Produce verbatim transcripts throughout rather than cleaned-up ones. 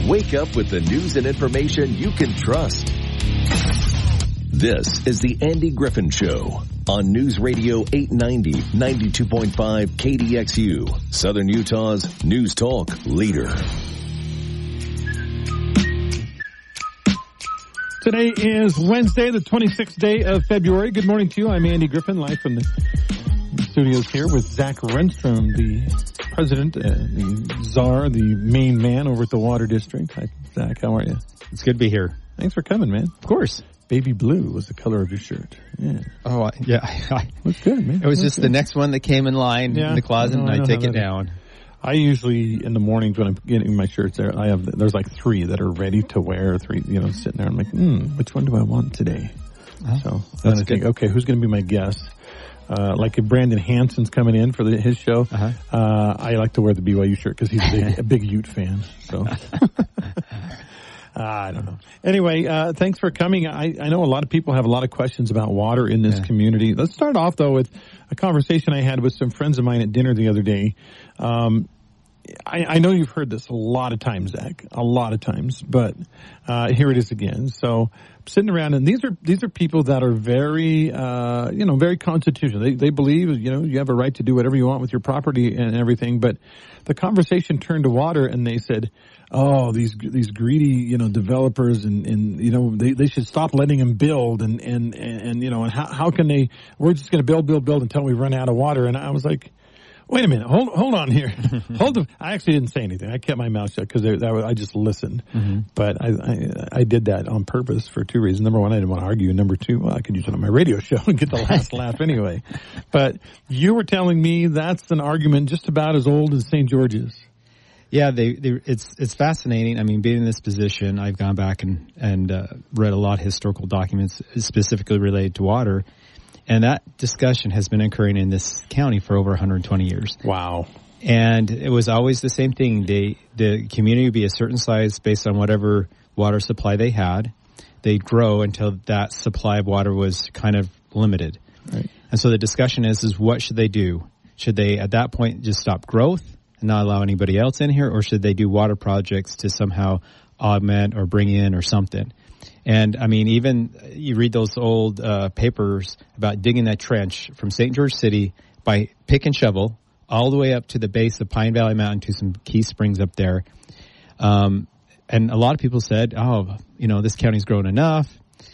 Wake up with the news and information you can trust. This is the Andy Griffin Show on News Radio eight ninety, ninety-two point five K D X U, Southern Utah's news talk leader. Today is Wednesday, the twenty-sixth day of February. Good morning to you. I'm Andy Griffin, live from the studios here with Zach Renstrom, the president, uh, the czar, the main man over at the Water District. Hi, Zach. How are you? It's good to be here. Thanks for coming, man. Of course. Baby blue was the color of your shirt. Yeah. Oh, yeah. Looks good, man. It was Looks just good. the next one that came in line yeah, in the closet, I know, and I, I take it that. down. I usually, in the mornings when I'm getting my shirts there, I have, there's like three that are ready to wear, three, you know, sitting there. I'm like, hmm, which one do I want today? Oh, so then I think, okay, who's going to be my guest? Uh, like if Brandon Hansen's coming in for the, his show, uh-huh. uh, I like to wear the B Y U shirt because he's a big, a big Ute fan. So. I don't know. Anyway, uh, thanks for coming. I, I know a lot of people have a lot of questions about water in this yeah. community. Let's start off, though, with a conversation I had with some friends of mine at dinner the other day. Um, I, I know you've heard this a lot of times, Zach, a lot of times, but uh, here it is again. So I'm sitting around, and these are these are people that are very, uh, you know, very constitutional. They they believe, you know, you have a right to do whatever you want with your property and everything. But the conversation turned to water, and they said, oh, these these greedy, you know, developers, and, and you know, they, they should stop letting them build, and and and you know, and how how can they? We're just going to build, build, build until we run out of water. And I was like, wait a minute, hold hold on here, hold. The, I actually didn't say anything. I kept my mouth shut because I just listened. Mm-hmm. But I, I I did that on purpose for two reasons. Number one, I didn't want to argue. And number two, well, I could use it on my radio show and get the last laugh anyway. But you were telling me that's an argument just about as old as Saint George's. Yeah, they, they, it's it's fascinating. I mean, being in this position, I've gone back and and uh, read a lot of historical documents specifically related to water, and that discussion has been occurring in this county for over one hundred twenty years. Wow! And it was always the same thing. They the community would be a certain size based on whatever water supply they had. They'd grow until that supply of water was kind of limited. Right. And so the discussion is is what should they do? Should they at that point just stop growth and not allow anybody else in here, or should they do water projects to somehow augment or bring in or something? And, I mean, even you read those old uh, papers about digging that trench from Saint George City by pick and shovel all the way up to the base of Pine Valley Mountain to some key springs up there. Um, and a lot of people said, oh, you know, this county's grown enough.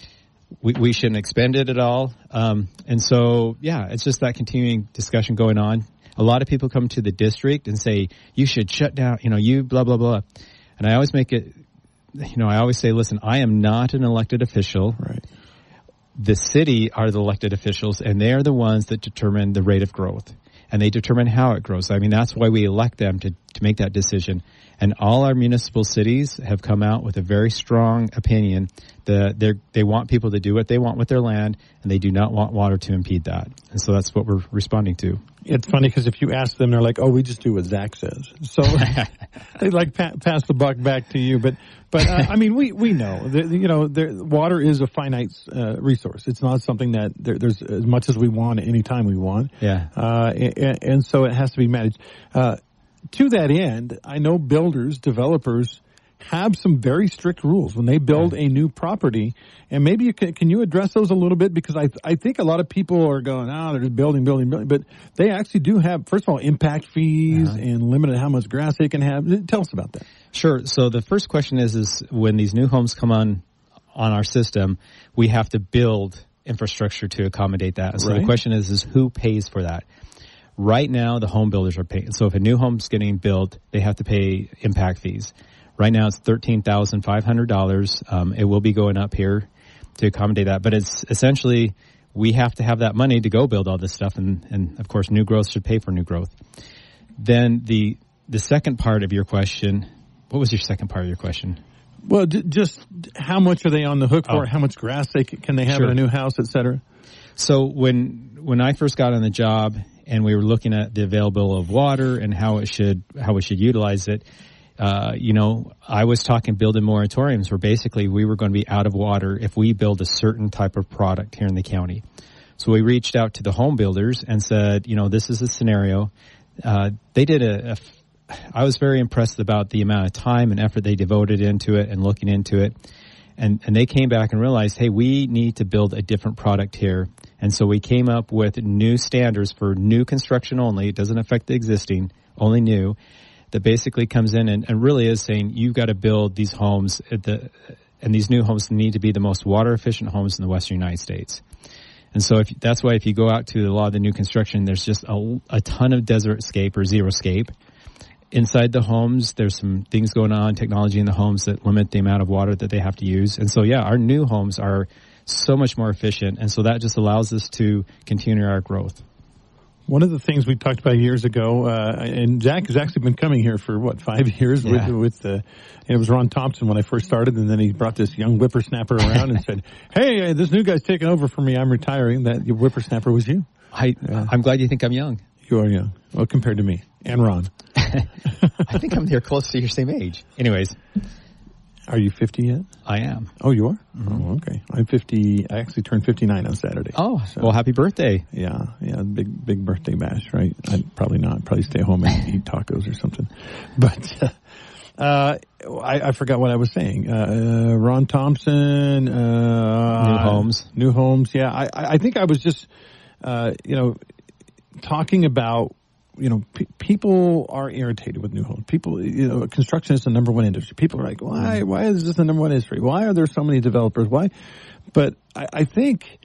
We, we shouldn't expend it at all. Um, and so, yeah, it's just that continuing discussion going on. A lot of people come to the district and say, you should shut down, you know, you blah, blah, blah. And I always make it, you know, I always say, listen, I am not an elected official. Right. The city are the elected officials, and they are the ones that determine the rate of growth. And they determine how it grows. I mean, that's why we elect them to, to make that decision. And all our municipal cities have come out with a very strong opinion that they they want people to do what they want with their land, and they do not want water to impede that. And so that's what we're responding to. It's funny because if you ask them, they're like, oh, we just do what Zach says. So they like pa- pass the buck back to you. But, but uh, I mean, we, we know, that, you know, there, water is a finite uh, resource. It's not something that there, there's as much as we want at any time we want. Yeah. Uh, and, and so it has to be managed. Uh, to that end, I know builders, developers have some very strict rules when they build a new property. And maybe you can, can you address those a little bit? Because I I think a lot of people are going, oh, they're just building, building, building. But they actually do have, first of all, impact fees uh-huh. and limited how much grass they can have. Tell us about that. Sure. So the first question is, is when these new homes come on, on our system, we have to build infrastructure to accommodate that. So right. the question is, is who pays for that? Right now, the home builders are paying. So if a new home's getting built, they have to pay impact fees. Right now, it's thirteen thousand five hundred dollars. Um, it will be going up here to accommodate that. But it's essentially, we have to have that money to go build all this stuff. And, and of course, new growth should pay for new growth. Then the the second part of your question, what was your second part of your question? Well, d- just how much are they on the hook for? Oh. How much grass they c- can they have sure. in a new house, et cetera? So when when I first got on the job and we were looking at the availability of water and how it should how we should utilize it, Uh, you know, I was talking building moratoriums where basically we were going to be out of water if we build a certain type of product here in the county. So we reached out to the home builders and said, you know, this is a scenario. Uh, they did a, a, I was very impressed about the amount of time and effort they devoted into it and looking into it. And, and they came back and realized, hey, we need to build a different product here. And so we came up with new standards for new construction only. It doesn't affect the existing, only new, that basically comes in and, and really is saying you've got to build these homes at the, and these new homes need to be the most water efficient homes in the Western United States. And so if, that's why if you go out to a lot of the new construction, there's just a, a ton of desert scape or zero scape. Inside the homes, there's some things going on, technology in the homes that limit the amount of water that they have to use. And so, yeah, our new homes are so much more efficient. And so that just allows us to continue our growth. One of the things we talked about years ago, uh, and Zach has actually been coming here for, what, five years yeah. with, with uh, it was Ron Thompson when I first started, and then he brought this young whippersnapper around and said, hey, this new guy's taking over for me. I'm retiring. That whippersnapper was you. I, uh, I'm glad you think I'm young. You are young. Well, compared to me and Ron. I think I'm here close to your same age. Anyways. Are you fifty yet? I am. Oh, you are? Mm-hmm. Oh, okay. I'm fifty. I actually turned fifty-nine on Saturday. Oh, so. Well, happy birthday. Yeah, yeah, big, big birthday bash, right? I'd probably not. Probably stay home and eat tacos or something. But, uh, uh I, I forgot what I was saying. Uh, uh Ron Thompson, uh. New homes. New homes, yeah. I, I think I was just, uh, you know, talking about, you know, pe- people are irritated with new homes. People, you know, construction is the number one industry. People are like, why, why is this the number one industry? Why are there so many developers? Why? But I, I think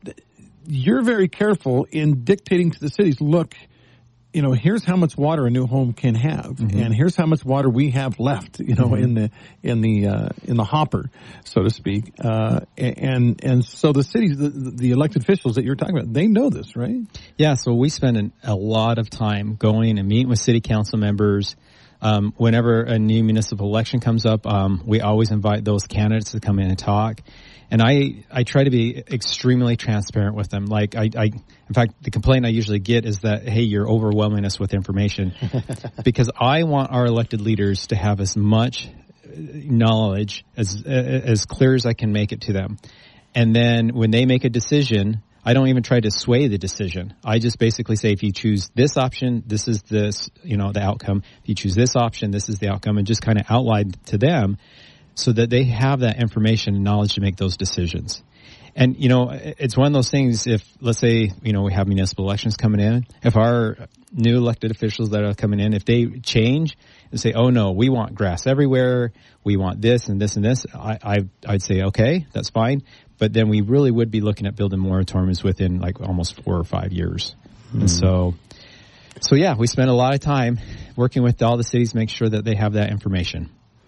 you're very careful in dictating to the cities, look, you know, here's how much water a new home can have, mm-hmm. and here's how much water we have left, you know, mm-hmm. in the in the uh, in the hopper, so to speak. Uh, and and so the cities, the, the elected officials that you're talking about, they know this, right? Yeah. So we spend an, a lot of time going and meeting with city council members. Um, whenever a new municipal election comes up, um, we always invite those candidates to come in and talk. And I, I try to be extremely transparent with them. Like I, I, in fact, the complaint I usually get is that, hey, you're overwhelming us with information. Because I want our elected leaders to have as much knowledge as, as clear as I can make it to them. And then when they make a decision, I don't even try to sway the decision. I just basically say, if you choose this option, this is this, you know, the outcome. If you choose this option, this is the outcome, and just kind of outline to them, so that they have that information and knowledge to make those decisions. And, you know, it's one of those things, if, let's say, you know, we have municipal elections coming in, if our new elected officials that are coming in, if they change and say, oh, no, we want grass everywhere, we want this and this and this, I, I, I'd say, okay, that's fine. But then we really would be looking at building moratoriums within like almost four or five years. Mm-hmm. And so, so yeah, we spend a lot of time working with all the cities, make sure that they have that information.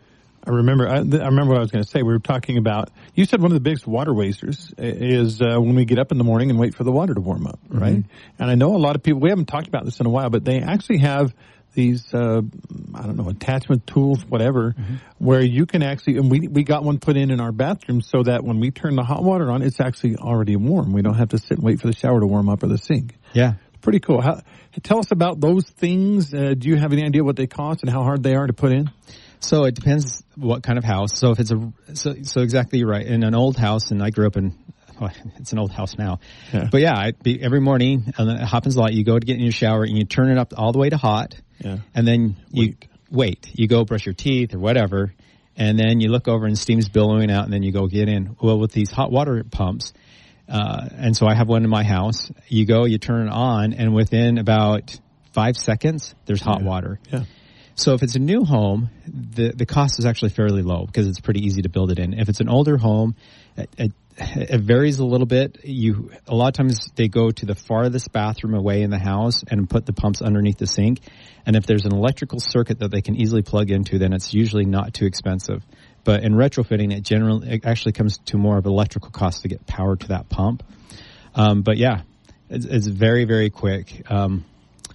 I remember. I, I remember what I was going to say. We were talking about. You said one of the biggest water wasters is uh, when we get up in the morning and wait for the water to warm up, right? Mm-hmm. And I know a lot of people. We haven't talked about this in a while, but they actually have these. Uh, I don't know, attachment tools, whatever, mm-hmm. where you can actually. And we we got one put in in our bathroom so that when we turn the hot water on, it's actually already warm. We don't have to sit and wait for the shower to warm up or the sink. Yeah, it's pretty cool. How, tell us about those things. Uh, do you have any idea what they cost and how hard they are to put in? So it depends what kind of house. So if it's a, so, so exactly right. In an old house, and I grew up in, well, it's an old house now. Yeah. But yeah, I'd be, every morning, and it happens a lot, you go to get in your shower and you turn it up all the way to hot. Yeah. And then you wait. wait. You go brush your teeth or whatever. And then you look over and steam's billowing out, and then you go get in. Well, with these hot water pumps, uh, and so I have one in my house, you go, you turn it on, and within about five seconds, there's hot yeah. water. Yeah. So if it's a new home, the the cost is actually fairly low because it's pretty easy to build it in. If it's an older home, it, it, it varies a little bit. You a lot of times they go to the farthest bathroom away in the house and put the pumps underneath the sink. And if there's an electrical circuit that they can easily plug into, then it's usually not too expensive. But in retrofitting, it generally it actually comes to more of an electrical cost to get power to that pump. Um, but yeah, it's, it's very very quick. Um,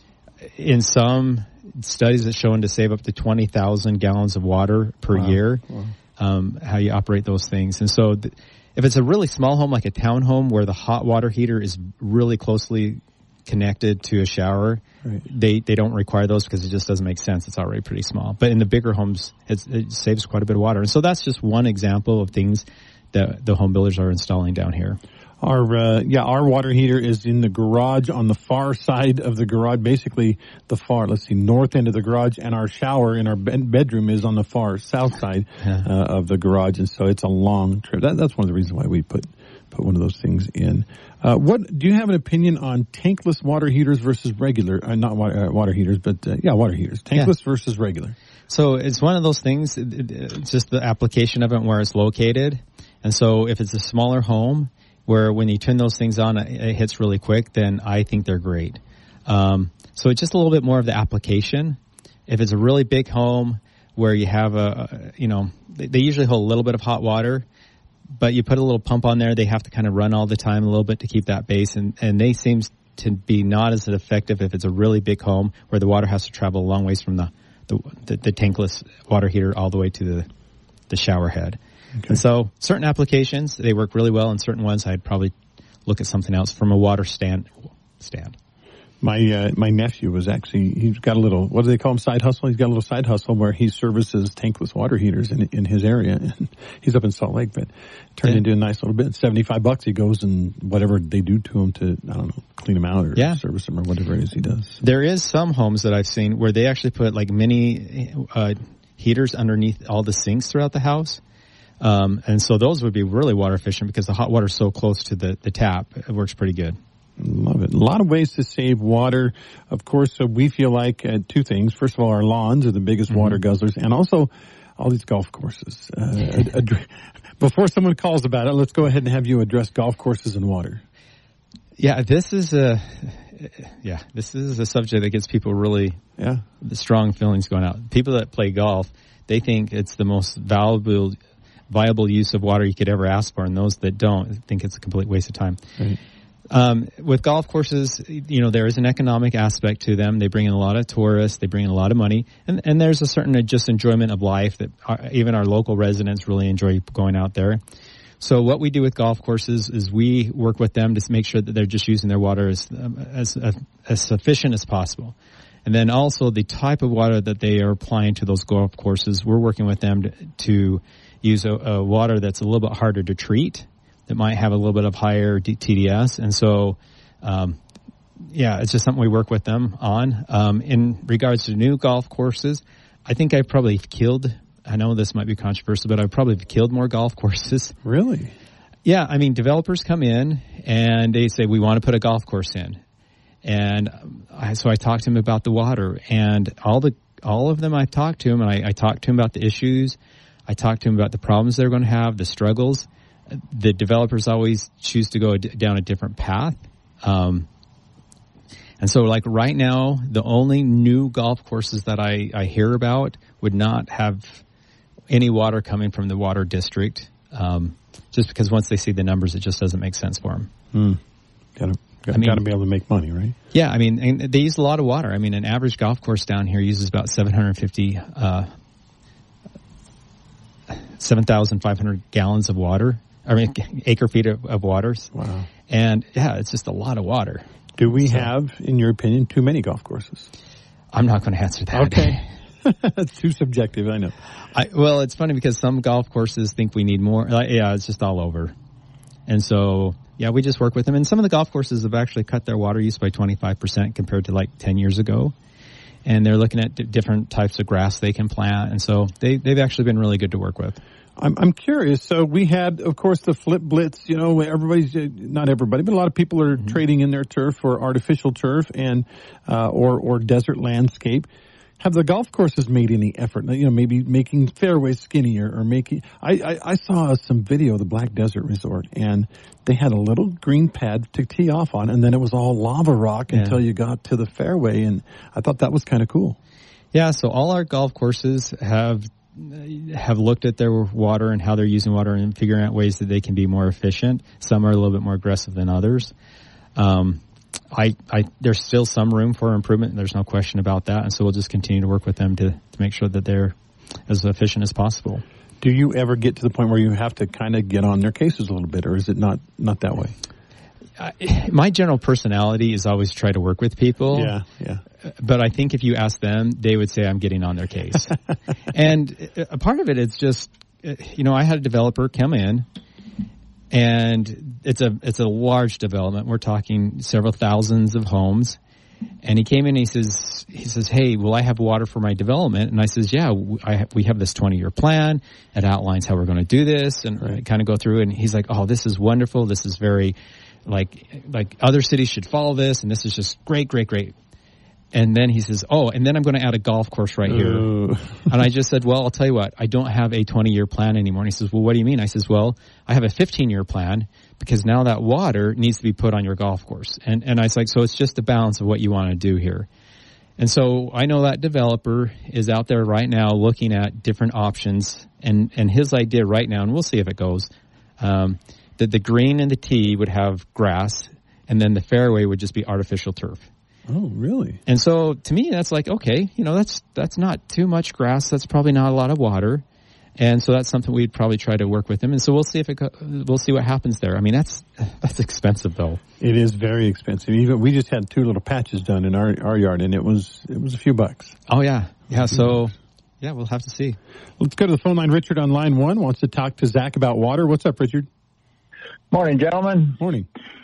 in some studies have shown to save up to twenty thousand gallons of water per wow. year, wow. Um, how you operate those things. And so th- if it's a really small home, like a townhome where the hot water heater is really closely connected to a shower, right. they, they don't require those because it just doesn't make sense. It's already pretty small. But in the bigger homes, it's, it saves quite a bit of water. And so that's just one example of things that the home builders are installing down here. Our uh, yeah, our water heater is in the garage on the far side of the garage, basically the far, let's see, north end of the garage, and our shower in our bed- bedroom is on the far south side uh, of the garage, and so it's a long trip. That, that's one of the reasons why we put put one of those things in. Uh, what do you have an opinion on tankless water heaters versus regular? Uh, not water, uh, water heaters, but uh, yeah, water heaters. Tankless yeah. versus regular. So it's one of those things. It's just the application of it and where it's located, and so if it's a smaller home, where when you turn those things on, it hits really quick, then I think they're great. Um, so it's just a little bit more of the application. If it's a really big home where you have a, you know, they usually hold a little bit of hot water, but you put a little pump on there, they have to kind of run all the time a little bit to keep that base, and, and they seem to be not as effective if it's a really big home where the water has to travel a long ways from the, the, the, the tankless water heater all the way to the, the shower head. Okay. And so certain applications, they work really well, and certain ones I'd probably look at something else from a water stand. stand. My uh, my nephew was actually, he's got a little, what do they call him, side hustle? He's got a little side hustle where he services tankless water heaters in in his area. And he's up in Salt Lake, but turned yeah. into a nice little bit. seventy-five bucks he goes and whatever they do to him to, I don't know, clean him out or yeah. service him or whatever it is he does. There is some homes that I've seen where they actually put like mini uh, heaters underneath all the sinks throughout the house. Um, and so those would be really water efficient because the hot water is so close to the, the tap. It works pretty good. Love it. A lot of ways to save water. Of course, uh, we feel like uh, two things. First of all, our lawns are the biggest mm-hmm. water guzzlers, and also all these golf courses. Uh, ad- ad- before someone calls about it, let's go ahead and have you address golf courses and water. Yeah, this is a yeah, this is a subject that gets people really yeah the strong feelings going out. People that play golf, they think it's the most valuable viable use of water you could ever ask for, and those that don't think it's a complete waste of time. Right. Um, with golf courses, you know, there is an economic aspect to them. They bring in a lot of tourists. They bring in a lot of money. And, and there's a certain just enjoyment of life that our, even our local residents really enjoy going out there. So what we do with golf courses is we work with them to make sure that they're just using their water as, um, as, as, as sufficient as possible. And then also the type of water that they are applying to those golf courses, we're working with them to, to use a, a water that's a little bit harder to treat, that might have a little bit of higher T D S. And so, um, yeah, it's just something we work with them on. Um, in regards to new golf courses, I think I've probably killed, I know this might be controversial, but I've probably killed more golf courses. Really? Yeah, I mean, developers come in and they say, we want to put a golf course in. And I, so I talked to him about the water, and all the all of them I talked to him, and I, I talked to him about the issues. I talked to him about the problems they're going to have, the struggles. The developers always choose to go d- down a different path. Um, and so like right now, the only new golf courses that I, I hear about would not have any water coming from the water district, um, just because once they see the numbers, it just doesn't make sense for them. Mm. Gotta, gotta, I mean, gotta be able to make money, right? Yeah, I mean, and they use a lot of water. I mean, an average golf course down here uses about seven hundred fifty, uh, seven thousand five hundred gallons of water. I mean, acre feet of, of waters. Wow. And, yeah, it's just a lot of water. Do we so, have, in your opinion, too many golf courses? I'm not going to answer that. Okay. That's too subjective, I know. I, well, it's funny because some golf courses think we need more. Like, yeah, it's just all over. And so, yeah, we just work with them. And some of the golf courses have actually cut their water use by twenty-five percent compared to like ten years ago. And they're looking at d- different types of grass they can plant. And so they, they've actually been really good to work with. I'm, I'm curious. So we had, of course, the Flip Blitz. You know, everybody's, not everybody, but a lot of people are mm-hmm. trading in their turf for artificial turf and, uh, or, or desert landscape. Have the golf courses made any effort? You know, maybe making fairways skinnier or making, I, I, I saw some video of the Black Desert Resort, and they had a little green pad to tee off on, and then it was all lava rock yeah. until you got to the fairway. And I thought that was kind of cool. Yeah. So all our golf courses have, have looked at their water and how they're using water and figuring out ways that they can be more efficient. Some are a little bit more aggressive than others. Um, I, I, there's still some room for improvement. There's no question about that. And so we'll just continue to work with them to, to make sure that they're as efficient as possible. Do you ever get to the point where you have to kind of get on their cases a little bit, or is it not, not that way? I, my general personality is always try to work with people. Yeah, yeah. But I think if you ask them, they would say I'm getting on their case. And a part of it is just, you know, I had a developer come in, and it's a it's a large development. We're talking several thousands of homes. And he came in and he says, he says, hey, will I have water for my development? And I says, yeah, I, we have this twenty-year plan. It outlines how we're going to do this. And right. I kind of go through it. And he's like, oh, this is wonderful. This is very, like, like other cities should follow this. And this is just great, great, great. And then he says, oh, and then I'm going to add a golf course right here. Uh. And I just said, well, I'll tell you what, I don't have a twenty-year plan anymore. And he says, well, what do you mean? I says, well, I have a fifteen-year plan because now that water needs to be put on your golf course. And and I was like, so it's just the balance of what you want to do here. And so I know that developer is out there right now looking at different options. And, and his idea right now, and we'll see if it goes, um, that the green and the tee would have grass, and then the fairway would just be artificial turf. Oh, really? And so to me, that's like, okay, you know, that's that's not too much grass. That's probably not a lot of water. And so that's something we'd probably try to work with him. And so we'll see if it go, we'll see what happens there. I mean, that's that's expensive though. It is very expensive. Even we just had two little patches done in our our yard, and it was it was a few bucks. Oh yeah, yeah. So yeah, we'll have to see. Let's go to the phone line. Richard on line one wants to talk to Zach about water. What's up, Richard? Morning, gentlemen. Morning.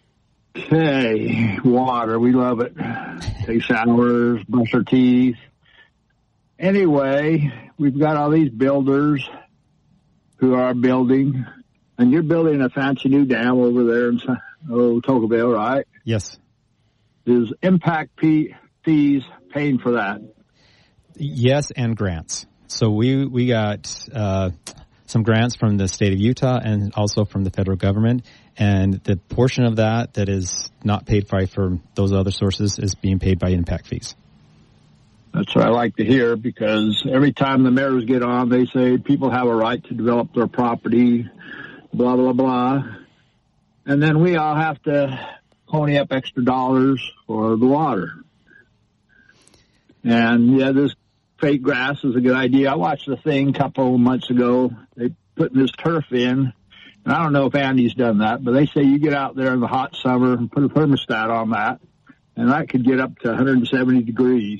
Hey, water, we love it. Take showers, brush our teeth. Anyway, we've got all these builders who are building, and you're building a fancy new dam over there in oh, Tocqueville, right? Yes. Is impact fees paying for that? Yes, and grants. So we, we got uh, some grants from the state of Utah and also from the federal government. And the portion of that that is not paid by from those other sources is being paid by impact fees. That's what I like to hear, because every time the mayors get on, they say people have a right to develop their property, blah, blah, blah. And then we all have to pony up extra dollars for the water. And, yeah, this fake grass is a good idea. I watched the thing a couple of months ago. They put this turf in. And I don't know if Andy's done that, but they say you get out there in the hot summer and put a thermostat on that, and that could get up to one hundred seventy degrees.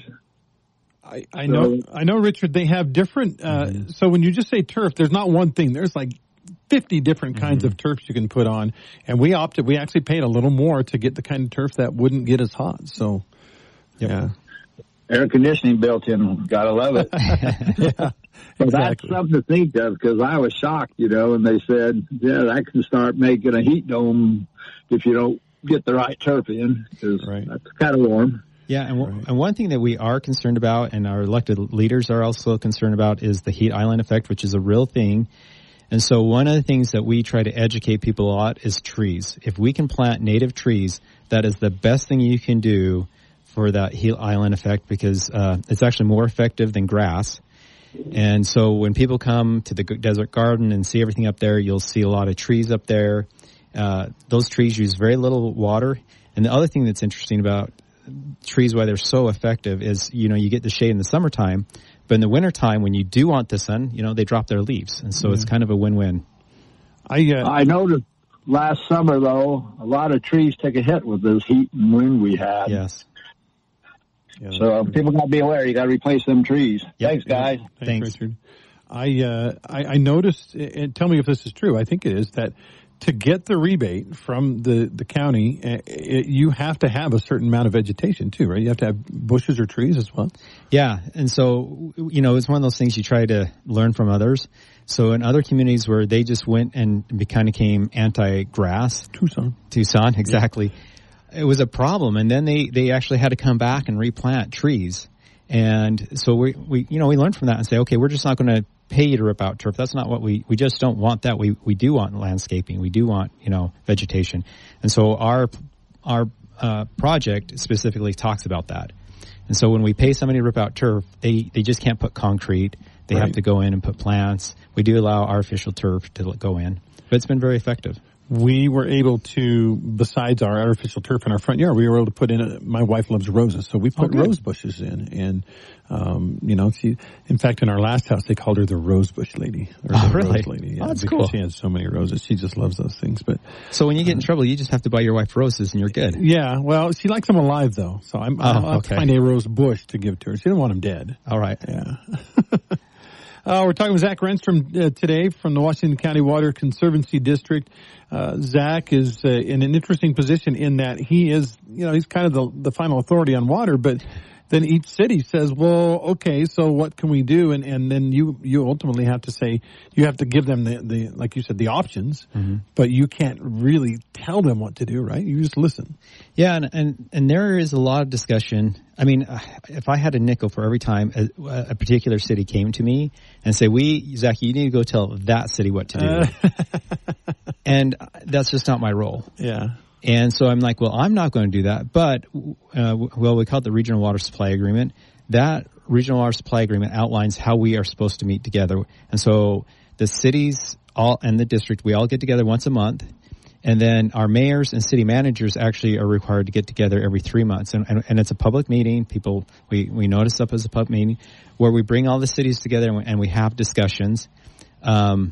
I, I know, so, I know, Richard, they have different, uh, mm-hmm. so when you just say turf, there's not one thing. There's like fifty different kinds mm-hmm. of turfs you can put on, and we opted, we actually paid a little more to get the kind of turf that wouldn't get as hot, so, yep. yeah. Air conditioning built in, gotta love it. yeah, but exactly. That's something to think of, because I was shocked, you know, and they said, yeah, that can start making a heat dome if you don't get the right turf in, because right. that's kind of warm. Yeah, and, w- right. and one thing that we are concerned about, and our elected leaders are also concerned about, is the heat island effect, which is a real thing. And so one of the things that we try to educate people a lot is trees. If we can plant native trees, that is the best thing you can do for that heat island effect, because uh, it's actually more effective than grass. And so when people come to the desert garden and see everything up there, you'll see a lot of trees up there. Uh, those trees use very little water. And the other thing that's interesting about trees, why they're so effective, is, you know, you get the shade in the summertime, but in the wintertime, when you do want the sun, you know, they drop their leaves. And so yeah. it's kind of a win-win. I, uh, I noticed last summer, though, a lot of trees took a hit with this heat and wind we had. Yes. Yeah, so uh, people got to be aware. You got to replace them trees. Yep. Thanks, guys. Thanks, Thanks, Richard. I, uh, I I noticed, and tell me if this is true. I think it is, that to get the rebate from the the county, it, you have to have a certain amount of vegetation too, right? You have to have bushes or trees as well. Yeah, and so you know, it's one of those things you try to learn from others. So in other communities where they just went and kind of became anti-grass, Tucson, Tucson, exactly. Yeah. It was a problem, and then they, they actually had to come back and replant trees. And so we, we you know, we learned from that and say, okay, we're just not going to pay you to rip out turf. That's not what we, we just don't want that. We, we do want landscaping. We do want, you know, vegetation. And so our, our, uh, project specifically talks about that. And so when we pay somebody to rip out turf, they, they just can't put concrete. They right. have to go in and put plants. We do allow artificial turf to go in, but it's been very effective. We were able to, besides our artificial turf in our front yard, we were able to put in, a, my wife loves roses, so we put oh, rose bushes in. And, um, you know, she, in fact, in our last house, they called her the rose bush lady. Or oh, the really? Rose lady. Yeah, oh, that's because cool. She has so many roses. She just loves those things. But So when you get in uh, trouble, you just have to buy your wife roses and you're good. Yeah, well, she likes them alive, though. So I'm, oh, I'll have okay. to find a rose bush to give to her. She doesn't want them dead. All right. Yeah. Uh, we're talking with Zach Renstrom uh, today from the Washington County Water Conservancy District. Uh, Zach is uh, in an interesting position in that he is, you know, he's kind of the, the final authority on water, but then each city says, well, okay, so what can we do? And, and then you, you ultimately have to say, you have to give them the, the like you said, the options, mm-hmm. but you can't really tell them what to do, right? You just listen. Yeah, and, and, and there is a lot of discussion. I mean, if I had a nickel for every time a, a particular city came to me and say, we, Zach, you need to go tell that city what to do. Uh. And that's just not my role. Yeah. And so I'm like, well, I'm not going to do that. But, uh, well, we call it the Regional Water Supply Agreement. That Regional Water Supply Agreement outlines how we are supposed to meet together. And so the cities all and the district, we all get together once a month. And then our mayors and city managers actually are required to get together every three months. And, and, and it's a public meeting. People, we, we notice up as a public meeting where we bring all the cities together and we, and we have discussions. Um,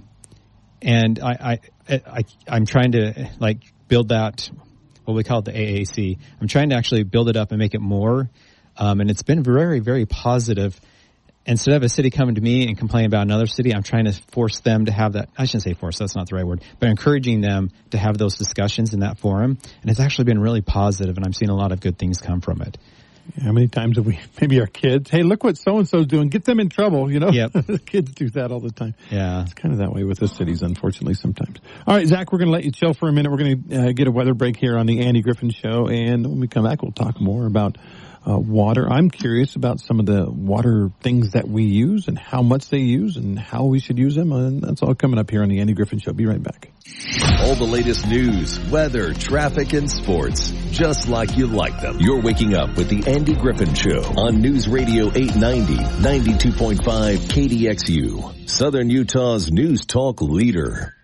and I, I, I, I'm trying to, like, build that, what we call it the A A C. I'm trying to actually build it up and make it more. Um, and it's been very, very positive. Instead of a city coming to me and complaining about another city, I'm trying to force them to have that. I shouldn't say force, that's not the right word, but encouraging them to have those discussions in that forum. And it's actually been really positive, and I'm seeing a lot of good things come from it. How many times have we, maybe our kids, hey, look what so-and-so's doing, get them in trouble, you know? Yep. Kids do that all the time. Yeah. It's kind of that way with the cities, unfortunately, sometimes. All right, Zach, we're going to let you chill for a minute. We're going to uh, get a weather break here on the Andy Griffin Show, and when we come back, we'll talk more about uh, water. I'm curious about some of the water things that we use and how much they use and how we should use them, and that's all coming up here on the Andy Griffin Show. Be right back. All the latest news, weather, traffic, and sports, just like you like them. You're waking up with the Andy Griffin Show on News Radio eight ninety, ninety-two point five K D X U, Southern Utah's news talk leader.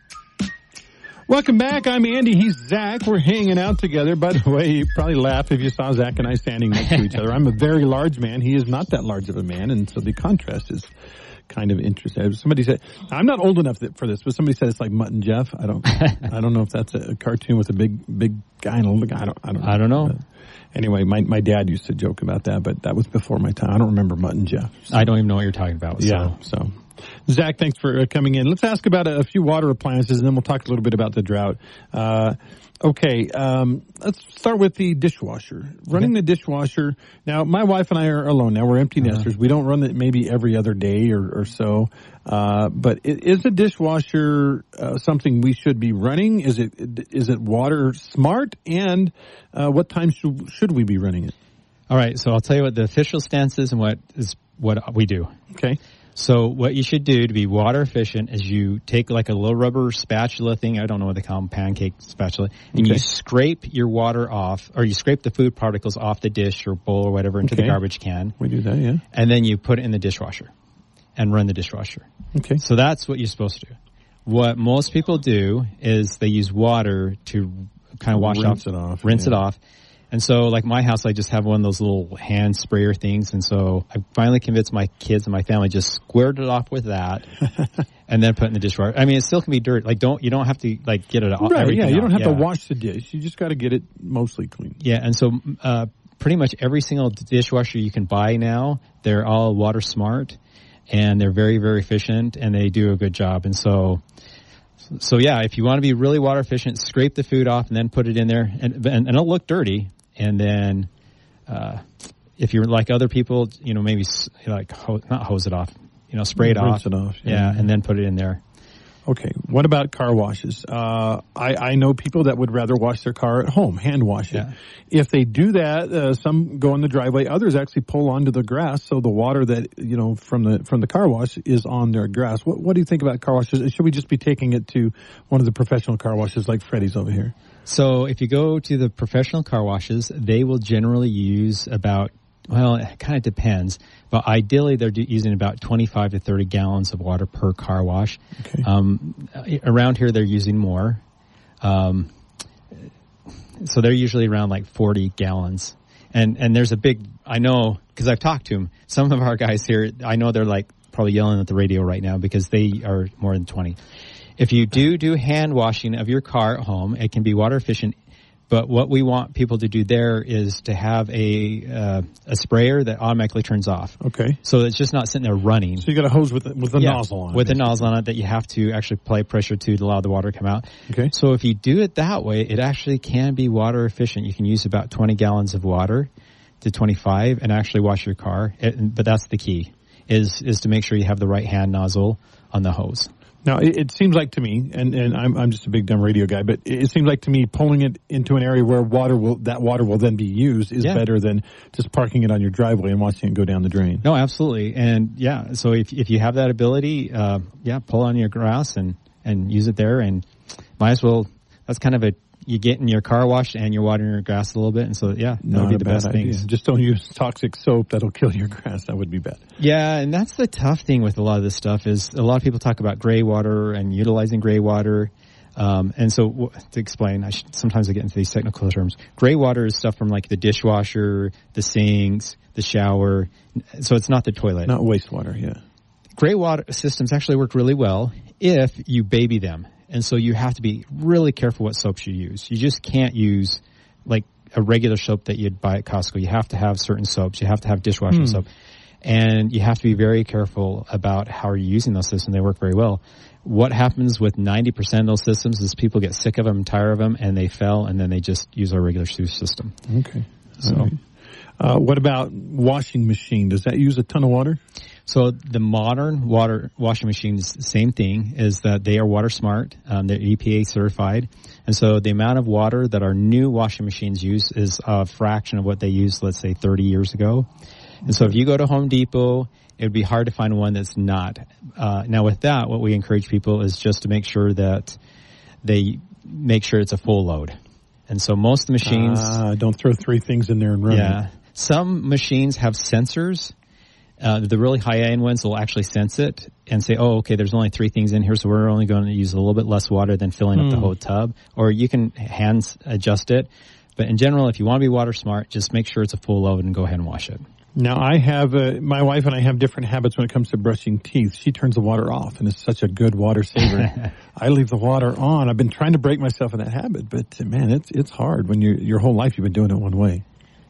Welcome back. I'm Andy. He's Zach. We're hanging out together. By the way, you probably laugh if you saw Zach and I standing next to each other. I'm a very large man. He is not that large of a man, and so the contrast is kind of interesting. Somebody said, I'm not old enough for this, but somebody said it's like Mutt and Jeff. I don't, I don't know if that's a cartoon with a big, big guy and a little guy. I don't, I don't know. I don't know. But anyway, my, my dad used to joke about that, but that was before my time. I don't remember Mutt and Jeff. So. I don't even know what you're talking about. So. Yeah. So, Zach, thanks for coming in. Let's ask about a, a few water appliances, and then we'll talk a little bit about the drought. Uh, Okay, um, let's start with the dishwasher. Running okay. the dishwasher. Now, my wife and I are alone now. We're empty uh-huh. nesters. We don't run it maybe every other day or, or so. Uh, but is a dishwasher uh, something we should be running? Is it is it water smart? And uh, what time should, should we be running it? All right, so I'll tell you what the official stance is and what is what we do. Okay. So what you should do to be water efficient is you take like a little rubber spatula thing, I don't know what they call them, pancake spatula, and okay. you scrape your water off, or you scrape the food particles off the dish or bowl or whatever into okay. the garbage can. We do that, yeah. And then you put it in the dishwasher and run the dishwasher. Okay. So that's what you're supposed to do. What most people do is they use water to kind of wash rinse off, it off, rinse yeah. it off. And so, like my house, I just have one of those little hand sprayer things. And so I finally convinced my kids and my family just squared it off with that and then put it in the dishwasher. I mean, it still can be dirt. Like, don't, you don't have to, like, get it off. Right, yeah. You don't have yeah. to wash the dish. You just got to get it mostly clean. Yeah. And so, uh, pretty much every single dishwasher you can buy now, they're all water smart and they're very, very efficient and they do a good job. And so, so yeah, if you want to be really water efficient, scrape the food off and then put it in there and, and, and it'll look dirty. And then, uh, if you're like other people, you know, maybe like ho- not hose it off, you know, spray it Rinse off, it off, yeah. yeah, and then put it in there. Okay. What about car washes? Uh, I, I know people that would rather wash their car at home, hand wash it. Yeah. If they do that, uh, some go in the driveway, others actually pull onto the grass, so the water that, you know, from the from the car wash is on their grass. What what do you think about car washes? Should we just be taking it to one of the professional car washes like Freddie's over here? So if you go to the professional car washes, they will generally use about, well, it kind of depends, but ideally they're using about twenty-five to thirty gallons of water per car wash. Okay. Um, around here they're using more. Um, so they're usually around like forty gallons. And, and there's a big, I know, because I've talked to them, some of our guys here, I know they're like probably yelling at the radio right now because they are more than twenty. If you do do hand washing of your car at home, it can be water efficient. But what we want people to do there is to have a uh, a sprayer that automatically turns off. Okay. So it's just not sitting there running. So you got a hose with with a yeah, nozzle on it. With a nozzle on it that you have to actually apply pressure to to allow the water to come out. Okay. So if you do it that way, it actually can be water efficient. You can use about twenty gallons of water to twenty-five and actually wash your car. It, but that's the key, is is to make sure you have the right hand nozzle on the hose. Now, it, it seems like to me, and, and I'm, I'm just a big dumb radio guy, but it, it seems like to me pulling it into an area where water will, that water will then be used is yeah. better than just parking it on your driveway and watching it go down the drain. No, absolutely. And yeah, so if if you have that ability, uh, yeah, pull on your grass and, and use it there, and might as well, that's kind of a, you get in your car washed and you're watering your grass a little bit, and so yeah, that Not would be a the bad best idea. things. Just don't use toxic soap that'll kill your grass. That would be bad. Yeah, and that's the tough thing with a lot of this stuff is a lot of people talk about gray water and utilizing gray water. Um, and so w- to explain, I should, sometimes I get into these technical terms. Gray water is stuff from like the dishwasher, the sinks, the shower. So it's not the toilet. Not wastewater, yeah. Gray water systems actually work really well if you baby them. And so you have to be really careful what soaps you use. You just can't use like a regular soap that you'd buy at Costco. You have to have certain soaps. You have to have dishwashing hmm. soap. And you have to be very careful about how you're using those systems. They work very well. What happens with ninety percent of those systems is people get sick of them, tired of them, and they fail, and then they just use our regular sewer system. Okay. So, right. uh, what about washing machine? Does that use a ton of water? So the modern water washing machines, same thing, is that they are water smart. Um, they're E P A certified. And so the amount of water that our new washing machines use is a fraction of what they used, let's say, thirty years ago. And so if you go to Home Depot, it would be hard to find one that's not. Uh, now with that, what we encourage people is just to make sure that they make sure it's a full load. And so most of the machines... Uh, don't throw three things in there and run Yeah. it. Some machines have sensors. Uh, the really high-end ones will actually sense it and say, oh, okay, there's only three things in here, so we're only going to use a little bit less water than filling hmm. up the whole tub. Or you can hands adjust it. But in general, if you want to be water smart, just make sure it's a full load and go ahead and wash it. Now, I have, uh, my wife and I have different habits when it comes to brushing teeth. She turns the water off, and it's such a good water saver. I leave the water on. I've been trying to break myself of that habit, but, uh, man, it's it's hard when you your whole life you've been doing it one way.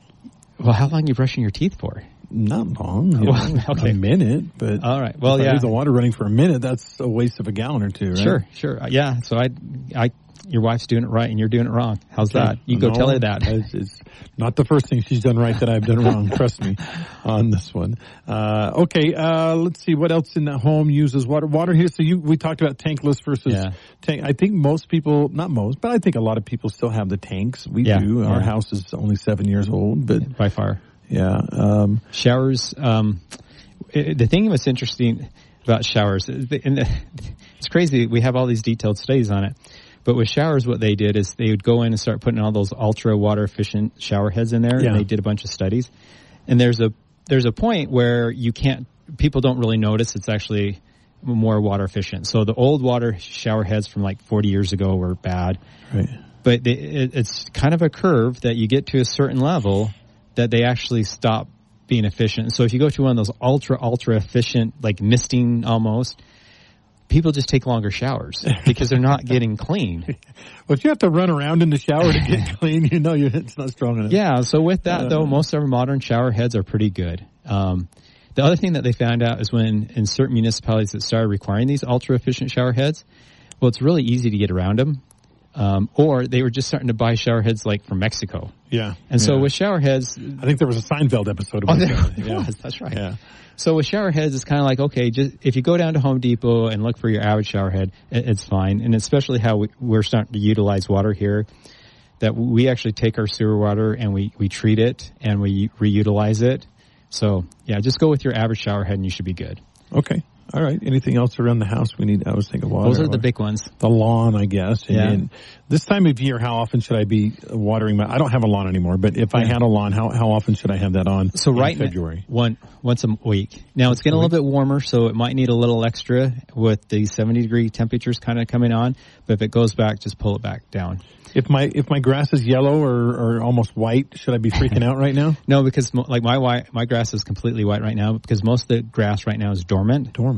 Well, how long are you brushing your teeth for? Not long. You Well, know, okay. A minute, but All right. Well, if I yeah. leave the water running for a minute, that's a waste of a gallon or two, right? Sure, sure. Uh, yeah, so I, I, your wife's doing it right and you're doing it wrong. How's Okay. that? You go No, tell her that. It's, it's not the first thing she's done right that I've done wrong. Trust me on this one. Uh, okay, uh, let's see what else in the home uses water. Water here. So you, we talked about tankless versus Yeah. tank. I think most people, not most, but I think a lot of people still have the tanks. We Yeah, do. Our yeah. house is only seven years old, but By far. yeah. Um, Showers, um, it, the thing that's interesting about showers, is the, and the, it's crazy, we have all these detailed studies on it, but with showers what they did is they would go in and start putting all those ultra water efficient shower heads in there, Yeah. and they did a bunch of studies. And there's a, there's a point where you can't, people don't really notice it's actually more water efficient. So the old water shower heads from like forty years ago were bad. right. But they, it, it's kind of a curve that you get to a certain level that they actually stop being efficient. So if you go to one of those ultra, ultra efficient, like misting almost, people just take longer showers because they're not getting clean. Well, if you have to run around in the shower to get clean, you know you're, it's not strong enough. Yeah, so with that, Uh, though, most of our modern shower heads are pretty good. Um, the other thing that they found out is when in certain municipalities that started requiring these ultra efficient shower heads, well, it's really easy to get around them. Um, or they were just starting to buy shower heads like from Mexico. Yeah. And so yeah. with shower heads, I think there was a Seinfeld episode oh, about there, that. there Yeah. was, that's right. Yeah. So with shower heads, it's kind of like, okay, just if you go down to Home Depot and look for your average shower head, it, it's fine. And especially how we, we're starting to utilize water here, that we actually take our sewer water and we, we treat it and we reutilize it. So, yeah, just go with your average shower head and you should be good. Okay. All right. Anything else around the house we need? I was thinking water. Those are the water. big ones. The lawn, I guess. And, Yeah. and this time of year, how often should I be watering my? I don't have a lawn anymore, but if I Yeah. had a lawn, how how often should I have that on? So in right now, February. one once a week. Now it's getting a little bit warmer, so it might need a little extra with the seventy degree temperatures kind of coming on. But if it goes back, just pull it back down. If my if my grass is yellow or, or almost white, should I be freaking out right now? No, because mo- like my white, my grass is completely white right now because most of the grass right now is dormant. Dormant.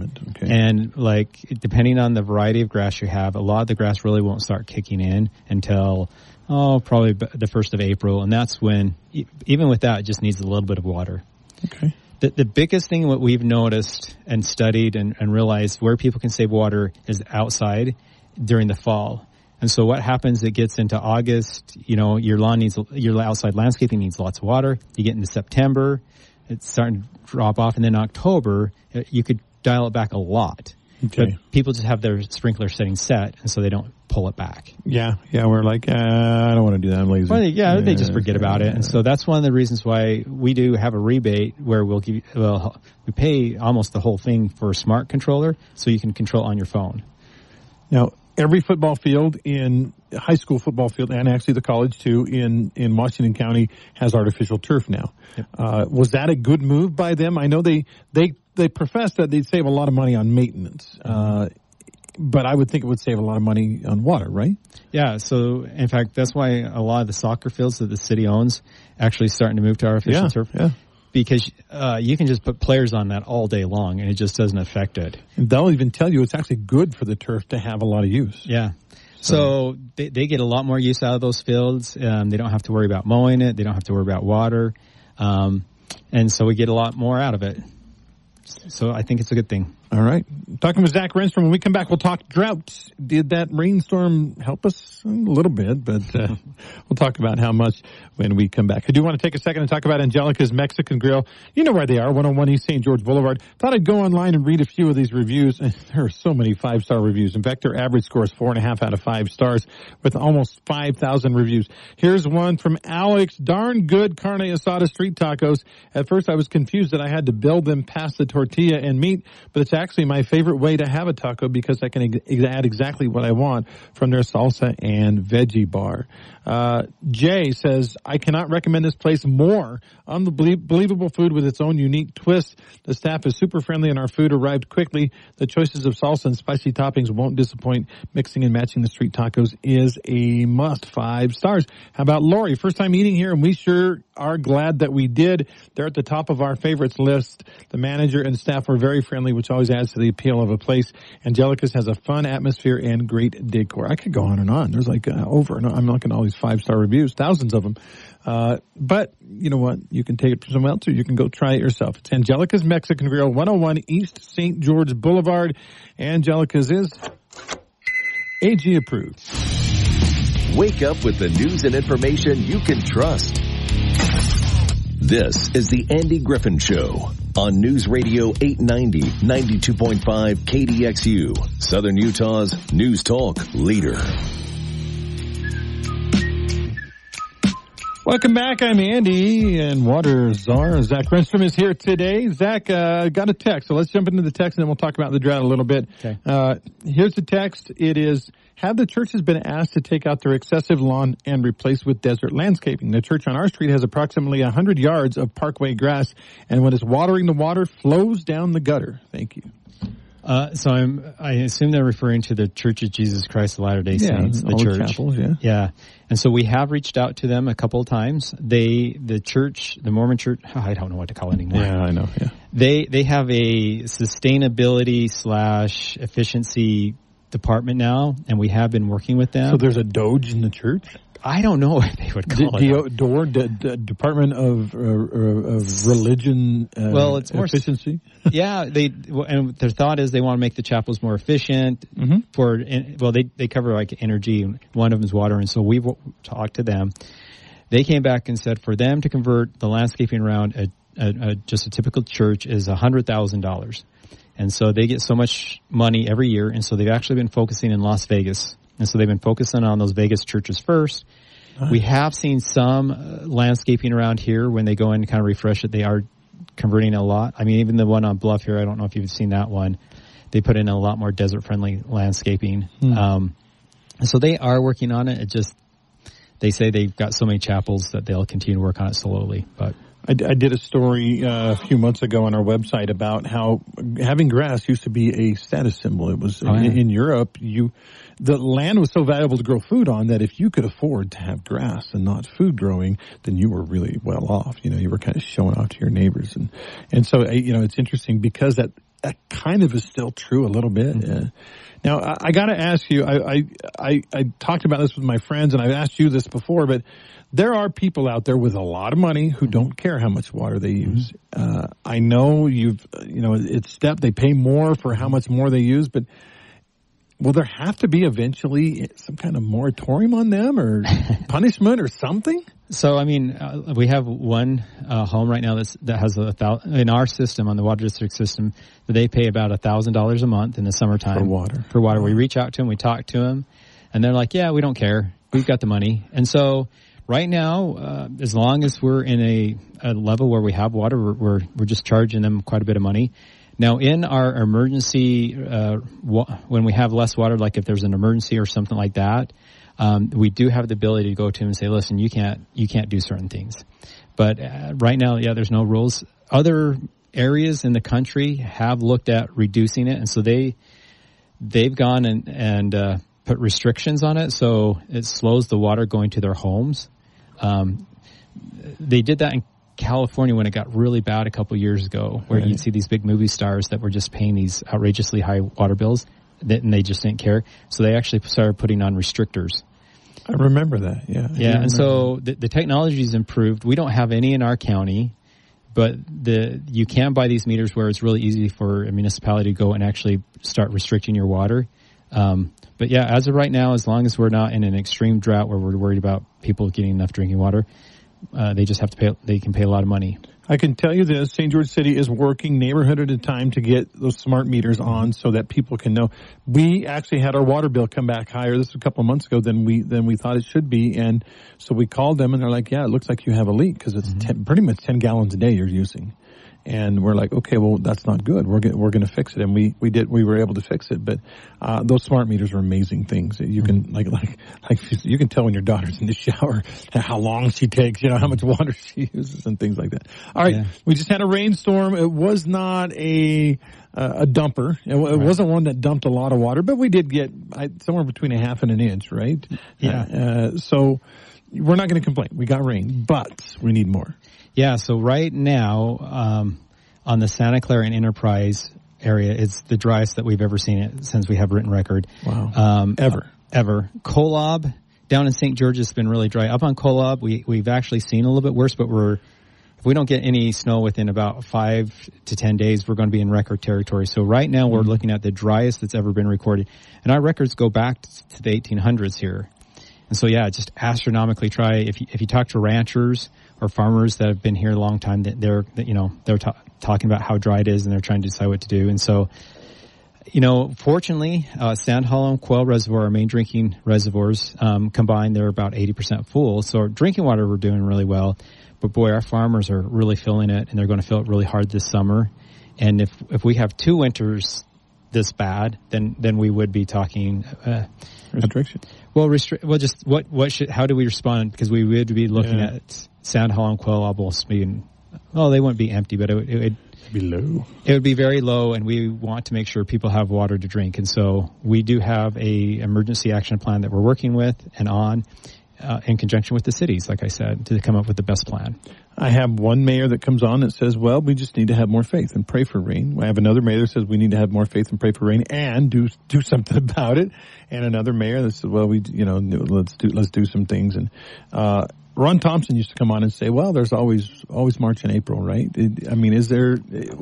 dormant. Okay. And like depending on the variety of grass you have, a lot of the grass really won't start kicking in until oh probably the first of April, and that's when even with that it just needs a little bit of water. Okay. The, the biggest thing what we've noticed and studied and, and realized where people can save water is outside during the fall. And so what happens, it gets into August, you know, your lawn needs, your outside landscaping needs lots of water. You get into September, it's starting to drop off. And then October, you could dial it back a lot. Okay. But people just have their sprinkler setting set, and so they don't pull it back. Yeah, yeah, we're like, uh, I don't want to do that. I'm lazy. Well, they, yeah, yeah, they just forget about yeah, it. And so that's one of the reasons why we do have a rebate where we'll give you, well, we pay almost the whole thing for a smart controller so you can control on your phone. Now, every football field in high school football field, and actually the college too, in, in Washington County has artificial turf now. Yep. Uh, was that a good move by them? I know they, they, they profess that they'd save a lot of money on maintenance. Uh, but I would think it would save a lot of money on water, right? Yeah. So in fact, that's why a lot of the soccer fields that the city owns actually starting to move to artificial yeah, turf. Yeah. Because uh, you can just put players on that all day long, and it just doesn't affect it. And they'll even tell you it's actually good for the turf to have a lot of use. Yeah. So, so they, they get a lot more use out of those fields. Um, they don't have to worry about mowing it. They don't have to worry about water. Um, and so we get a lot more out of it. So I think it's a good thing. All right. Talking with Zach Renstrom. When we come back, we'll talk droughts. Did that rainstorm help us? A little bit, but uh, we'll talk about how much when we come back. I do want to take a second and talk about Angelica's Mexican Grill. You know where they are, one oh one East Saint George Boulevard. Thought I'd go online and read a few of these reviews. And there are so many five-star reviews. In fact, their average score is four and a half out of five stars with almost five thousand reviews. Here's one from Alex. Darn good carne asada street tacos. At first, I was confused that I had to build them past the tortilla and meat, but it's actually my favorite way to have a taco because I can ex- add exactly what I want from their salsa and veggie bar. Uh, Jay says, I cannot recommend this place more. Unbelievable food with its own unique twist. The staff is super friendly and our food arrived quickly. The choices of salsa and spicy toppings won't disappoint. Mixing and matching the street tacos is a must. Five stars. How about Lori? First time eating here, and we sure are glad that we did. They're at the top of our favorites list. The manager and staff were very friendly, which always adds to the appeal of a place. Angelica's has a fun atmosphere and great decor. I could go on and on. There's like uh, over, and I'm looking at all these five-star reviews, thousands of them. Uh, but you know what? You can take it from someone else, or you can go try it yourself. It's Angelica's Mexican Grill, one oh one East Saint George Boulevard. Angelica's is A G approved. Wake up with the news and information you can trust. This is the Andy Griffin Show on News Radio eight ninety, ninety-two point five K D X U, Southern Utah's news talk leader. Welcome back. I'm Andy, and Water Czar Zach Renstrom is here today. Zach uh, got a text, so let's jump into the text, and then we'll talk about the drought a little bit. Okay. Uh, here's the text. It is, have the churches been asked to take out their excessive lawn and replace with desert landscaping? The church on our street has approximately one hundred yards of parkway grass, and when it's watering, the water flows down the gutter. Thank you. Uh, so I'm, I assume they're referring to the Church of Jesus Christ of Latter-day yeah, Saints, the all church. The chapels, yeah. Yeah. And so we have reached out to them a couple of times. They, the church, the Mormon church, I don't know what to call it anymore. Yeah, I know, yeah. They, they have a sustainability slash efficiency department now, and we have been working with them. So there's a Doge in the church? I don't know what they would call D- it. D- D- D- D- Department of uh, of Religion uh, well, it's more efficiency. Yeah, they and their thought is they want to make the chapels more efficient. Mm-hmm. For well, they they cover like energy, and one of them is water, and so we've talked to them. They came back and said for them to convert the landscaping around a, a, a just a typical church is a hundred thousand dollars, and so they get so much money every year, and so they've actually been focusing in Las Vegas. And so they've been focusing on those Vegas churches first. Nice. We have seen some uh, landscaping around here when they go in and kind of refresh it. They are converting a lot. I mean, even the one on Bluff here, I don't know if you've seen that one. They put in a lot more desert-friendly landscaping. Hmm. Um, so they are working on it. It just, they say they've got so many chapels that they'll continue to work on it slowly. But I, I did a story uh, a few months ago on our website about how having grass used to be a status symbol. It was oh, yeah. in, in Europe, you the land was so valuable to grow food on that if you could afford to have grass and not food growing, then you were really well off. You know, you were kind of showing off to your neighbors, and and so you know it's interesting because that that kind of is still true a little bit. Mm-hmm. Uh, now, I, I got to ask you, I, I, I, I talked about this with my friends, and I've asked you this before, but there are people out there with a lot of money who don't care how much water they use. Mm-hmm. Uh, I know you've, you know, it's step, they pay more for how much more they use, but will there have to be eventually some kind of moratorium on them or punishment or something? So, I mean, uh, we have one uh, home right now that's, that has a thousand, in our system, on the water district system, that they pay about a thousand dollars a month in the summertime. For water. For water. We reach out to them, we talk to them, and they're like, yeah, we don't care. We've got the money. And so right now, uh, as long as we're in a, a level where we have water, we're, we're, we're just charging them quite a bit of money. Now, in our emergency, uh, wa- when we have less water, like if there's an emergency or something like that, um, we do have the ability to go to them and say, listen, you can't, you can't do certain things. But uh, right now, yeah, there's no rules. Other areas in the country have looked at reducing it, and so they, they've gone and, and uh, put restrictions on it, so it slows the water going to their homes. Um, they did that in California when it got really bad a couple years ago, where right. you'd see these big movie stars that were just paying these outrageously high water bills, that, and they just didn't care. So they actually started putting on restrictors. I remember that, yeah. I yeah, and so the, the technology's improved. We don't have any in our county, but the you can buy these meters where it's really easy for a municipality to go and actually start restricting your water. Um, but yeah, as of right now, as long as we're not in an extreme drought where we're worried about people getting enough drinking water, Uh, they just have to pay, they can pay a lot of money. I can tell you this, Saint George City is working neighborhood at a time to get those smart meters on so that people can know. We actually had our water bill come back higher, this was a couple of months ago, than we, than we thought it should be. And so we called them and they're like, yeah, it looks like you have a leak because it's mm-hmm. ten, pretty much ten gallons a day you're using. And we're like, okay, well, that's not good. We're get, we're going to fix it, and we we did. We were able to fix it. But uh, those smart meters are amazing things. You can like like like you can tell when your daughter's in the shower how long she takes, you know, how much water she uses, and things like that. All right, yeah. We just had a rainstorm. It was not a uh, a dumper. It, it right. wasn't one that dumped a lot of water, but we did get I, somewhere between a half and an inch, right? Yeah. Uh, uh, so we're not going to complain. We got rain, but we need more. Yeah, so right now, um, on the Santa Clara and Enterprise area, it's the driest that we've ever seen it since we have written record. Wow. Um, ever. Uh, ever. Kolob, down in Saint George, has been really dry. Up on Kolob, we, we've actually seen a little bit worse, but we're, if we don't get any snow within about five to ten days, we're going to be in record territory. So right now, mm-hmm. we're looking at the driest that's ever been recorded. And our records go back to the eighteen hundreds here. And so, yeah, just astronomically try. If you, if you talk to ranchers or farmers that have been here a long time, that they're, you know, they're ta- talking about how dry it is, and they're trying to decide what to do. And so, you know, fortunately, uh, Sand Hollow and Quail Reservoir, our main drinking reservoirs, um, combined, they're about eighty percent full. So our drinking water, we're doing really well. But boy, our farmers are really feeling it, and they're going to feel it really hard this summer. And if, if we have two winters this bad, then, then we would be talking, uh, restriction. Well, restrict. Well, just what what should? How do we respond? Because we would be looking yeah. at Sand Hollow and Quail being, well, they wouldn't be empty, but it would, it would be low. It would be very low, and we want to make sure people have water to drink. And so we do have a emergency action plan that we're working with and on, uh, in conjunction with the cities, like I said, to come up with the best plan. I have one mayor that comes on that says, well, we just need to have more faith and pray for rain. I have another mayor that says we need to have more faith and pray for rain and do do something about it. And another mayor that says, well, we, you know, let's do, let's do some things. And, uh, Ron Thompson used to come on and say, well, there's always, always March and April, right? It, I mean, is there,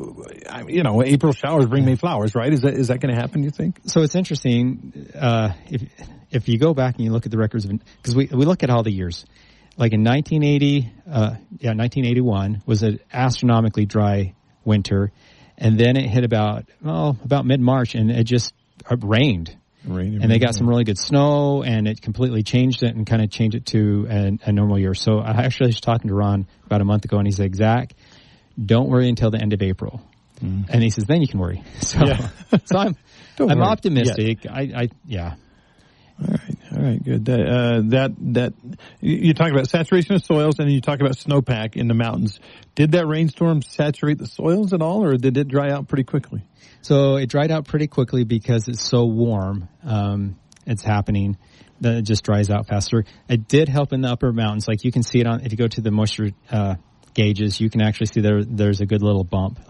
you know, April showers bring May flowers, right? Is that, is that going to happen, you think? So it's interesting, uh, if, if you go back and you look at the records of, because we, we look at all the years. Like in nineteen eighty, uh, yeah, nineteen eighty-one was an astronomically dry winter. And then it hit about, well, about mid-March, and it just it rained. Rain and and they rain, got some really good snow, and it completely changed it and kind of changed it to a, a normal year. So I actually was talking to Ron about a month ago, and he said, Zach, don't worry until the end of April. Mm. And he says, then you can worry. So, yeah. so I'm Don't I'm worry. optimistic. I, I yeah. All right, all right, good. That uh, that that you, you talk about saturation of soils, and you talk about snowpack in the mountains. Did that rainstorm saturate the soils at all, or did it dry out pretty quickly? So it dried out pretty quickly because it's so warm. Um, it's happening that it just dries out faster. It did help in the upper mountains. Like you can see it on, if you go to the moisture uh, gauges, you can actually see there there's a good little bump. Like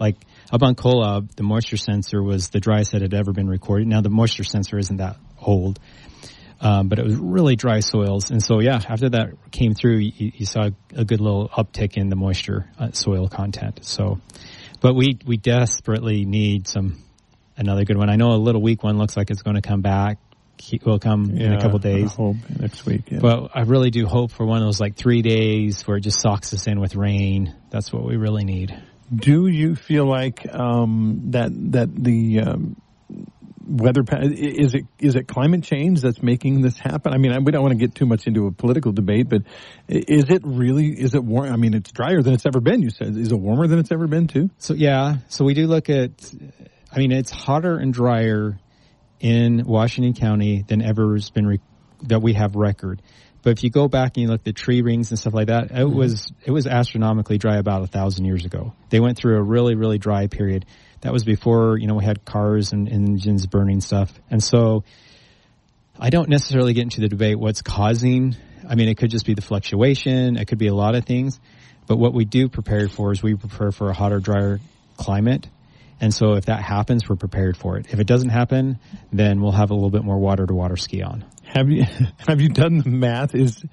Up on Kolob, the moisture sensor was the driest that had ever been recorded. Now, the moisture sensor isn't that old, um, but it was really dry soils. And so, yeah, after that came through, you, you saw a good little uptick in the moisture uh, soil content. So, but we, we desperately need some another good one. I know a little weak one looks like it's going to come back. It will come yeah, in a couple of days. I hope next week. Yeah. But I really do hope for one of those like three days where it just socks us in with rain. That's what we really need. Do you feel like um, that that the um, weather pa- is it is it climate change that's making this happen? I mean, I, we don't want to get too much into a political debate, but is it really is it warm? I mean, it's drier than it's ever been. You said, is it warmer than it's ever been too? So yeah, so we do look at. I mean, it's hotter and drier in Washington County than ever has been re- that we have record. But if you go back and you look at the tree rings and stuff like that, it mm-hmm. was it was astronomically dry about a thousand years ago. They went through a really, really dry period. That was before, you know, we had cars and engines burning stuff. And so I don't necessarily get into the debate what's causing. I mean, it could just be the fluctuation. It could be a lot of things. But what we do prepare for is we prepare for a hotter, drier climate. And so if that happens, we're prepared for it. If it doesn't happen, then we'll have a little bit more water to water ski on. Have you have you done the math? Is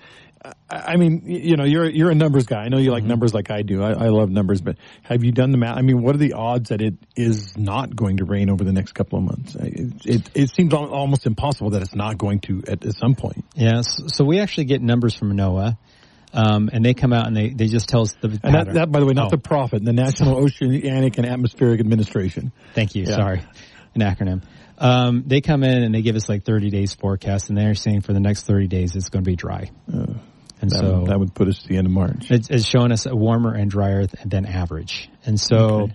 I mean, you know, you're you're a numbers guy. I know you like mm-hmm. numbers like I do. I, I love numbers, but have you done the math? I mean, what are the odds that it is not going to rain over the next couple of months? It it, it seems almost impossible that it's not going to at, at some point. Yes. So we actually get numbers from NOAA. Um, and they come out and they, they just tell us the pattern. And that, that, by the way, not oh. the Prophet, the National Oceanic and Atmospheric Administration. Thank you. Yeah. Sorry. An acronym. Um, they come in and they give us like thirty days forecast, and they're saying for the next thirty days it's going to be dry. Uh, and that so would, that would put us to the end of March. It's, it's showing us a warmer and drier th- than average. And so okay.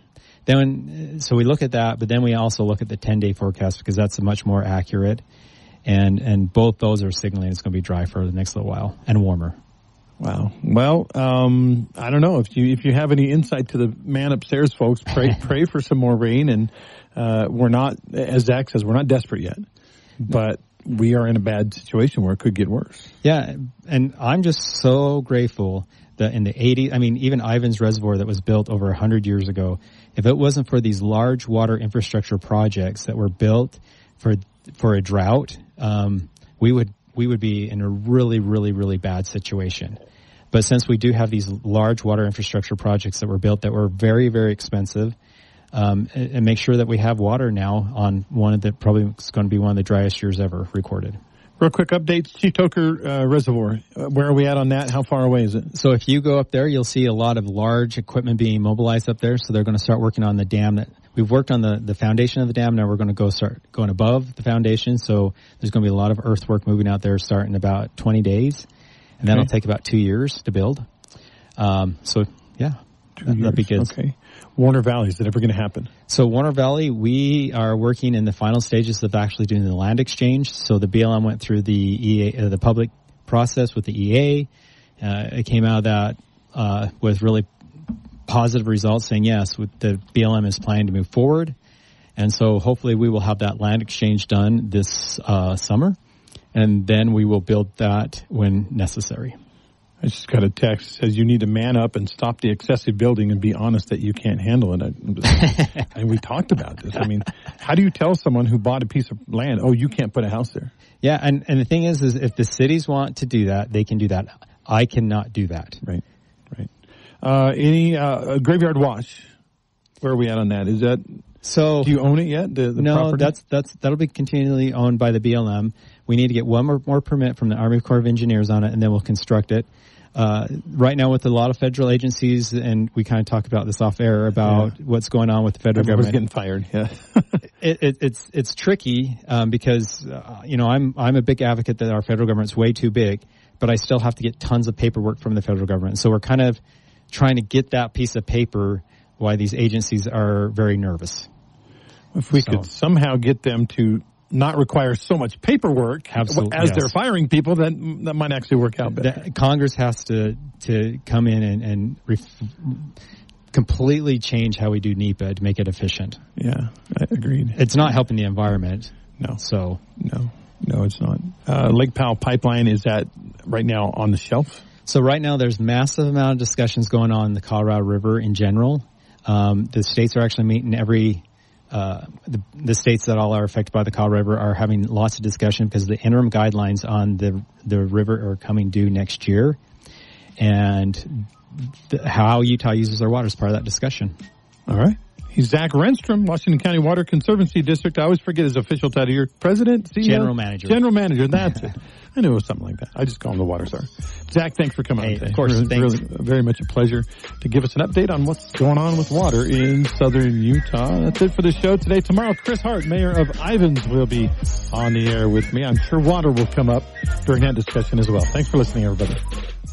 then, so we look at that, but then we also look at the ten day forecast because that's much more accurate. And, and both those are signaling it's going to be dry for the next little while and warmer. Wow. Well, um, I don't know if you if you have any insight to the man upstairs, folks. Pray pray for some more rain, and uh, we're not, as Zach says, we're not desperate yet, but we are in a bad situation where it could get worse. Yeah, and I'm just so grateful that in the eighties, I mean, even Ivans Reservoir that was built over a hundred years ago, if it wasn't for these large water infrastructure projects that were built for for a drought, um, we would. we would be in a really, really, really bad situation. But since we do have these large water infrastructure projects that were built that were very, very expensive, um, and, and make sure that we have water now on one of the, probably is going to be one of the driest years ever recorded. Real quick update, Chief Toker uh, Reservoir. Uh, where are we at on that? How far away is it? So if you go up there, you'll see a lot of large equipment being mobilized up there. So they're going to start working on the dam. That we've worked on the, the foundation of the dam. Now we're going to go start going above the foundation. So there's going to be a lot of earthwork moving out there starting in about twenty days. And that'll okay. take about two years to build. Um, so, yeah, two that, that'd be good. Okay. Warner Valley, is that ever going to happen? So Warner Valley, we are working in the final stages of actually doing the land exchange. So the B L M went through the E A, uh, the public process with the E A. Uh, it came out of that uh, with really positive results, saying yes, with the B L M is planning to move forward. And so hopefully we will have that land exchange done this uh, summer, and then we will build that when necessary. I just got a text that says you need to man up and stop the excessive building and be honest that you can't handle it. I, and we talked about this. I mean, how do you tell someone who bought a piece of land, oh, you can't put a house there? Yeah, and, and the thing is, is if the cities want to do that, they can do that. I cannot do that. Right, right. Uh, any uh, Graveyard Wash, where are we at on that? Is that... So do you own it yet? The, the no, property? that's that's that'll be continually owned by the B L M. We need to get one more, more permit from the Army Corps of Engineers on it, and then we'll construct it. Uh, right now, with a lot of federal agencies, and we kind of talked about this off air about yeah. what's going on with the federal Everyone's government. Getting fired. Yeah, it, it, it's it's tricky um, because uh, you know I'm I'm a big advocate that our federal government's way too big, but I still have to get tons of paperwork from the federal government. So we're kind of trying to get that piece of paper. Why these agencies are very nervous. If we so. could somehow get them to not require so much paperwork Absolutely, as yes. they're firing people, that that might actually work out better. The, Congress has to to come in and, and ref, completely change how we do NEPA to make it efficient. Yeah, I agreed. It's not helping the environment. No. So no, no, it's not. Uh, Lake Powell Pipeline, is that right now on the shelf? So right now there's massive amount of discussions going on in the Colorado River in general. Um, the states are actually meeting every, uh, the, the states that all are affected by the Colorado River are having lots of discussion because the interim guidelines on the the river are coming due next year. And the, how Utah uses their water is part of that discussion. All right. He's Zach Renstrom, Washington County Water Conservancy District. I always forget his official title here. President, C E O? General Manager. General Manager, that's it. I knew it was something like that. I just call him the Water Star. Zach, thanks for coming hey, on today. Of course, really, thanks. Really, very much a pleasure to give us an update on what's going on with water in southern Utah. That's it for the show today. Tomorrow, Chris Hart, Mayor of Ivins, will be on the air with me. I'm sure water will come up during that discussion as well. Thanks for listening, everybody.